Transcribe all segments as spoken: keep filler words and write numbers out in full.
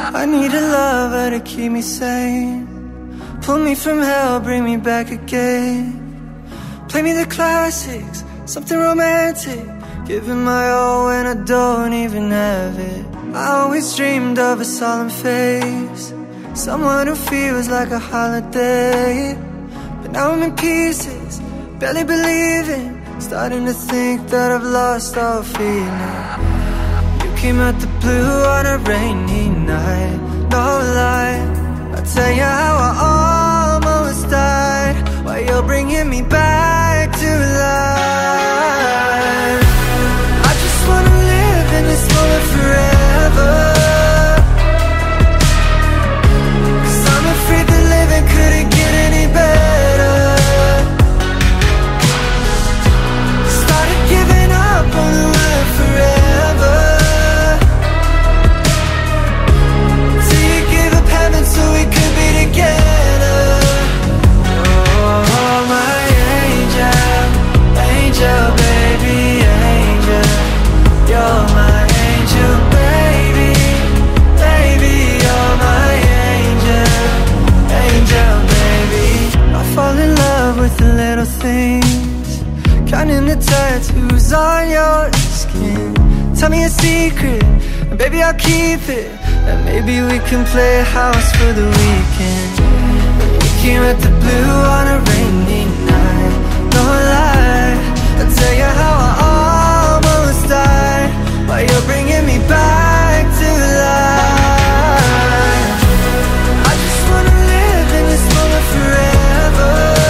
I need a lover to keep me sane, pull me from hell, bring me back again. Play me the classics, something romantic, giving my all when I don't even have it. I always dreamed of a solemn face, someone who feels like a holiday. But now I'm in pieces, barely believing, starting to think that I've lost all feeling. You came out the blue on a rainy night, no lie, I'll tell you how I almost died, while you're bringing me back to life. I just wanna live in this moment forever, 'cause I'm afraid that living couldn't get any better. Started giving up on the word forever, till you gave up heaven so we could be together. Oh, my angel, angel, baby, angel. You're my angel, baby, baby. You're my angel, angel, baby. I fall in love with the little things, counting the tattoos on your skin. Tell me a secret, and baby I'll keep it, and maybe we can play house for the weekend. You came at the blue on a rainy night, no lie, I'll tell you how I almost died, while you're bringing me back to life. I just wanna live in this moment forever,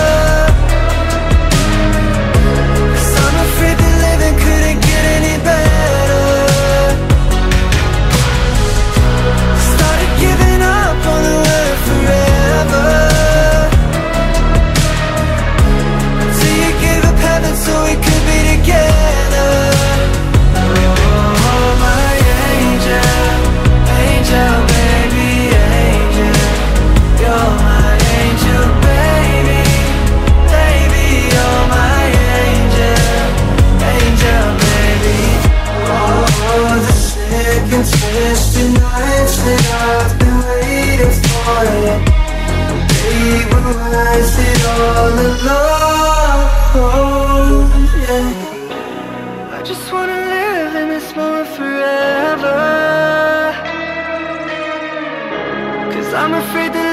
'cause I'm afraid that living couldn't get any better. Started giving up on the word forever, till you gave up heaven so we could be together. Oh, my angel, angel, baby, angel. You're my angel, baby, baby. You're my angel, angel, baby. Oh, the sick and twisted nights that I've been waiting for you, they will rise it all alone. Yeah, I just wanna live in this moment forever, 'cause I'm afraid that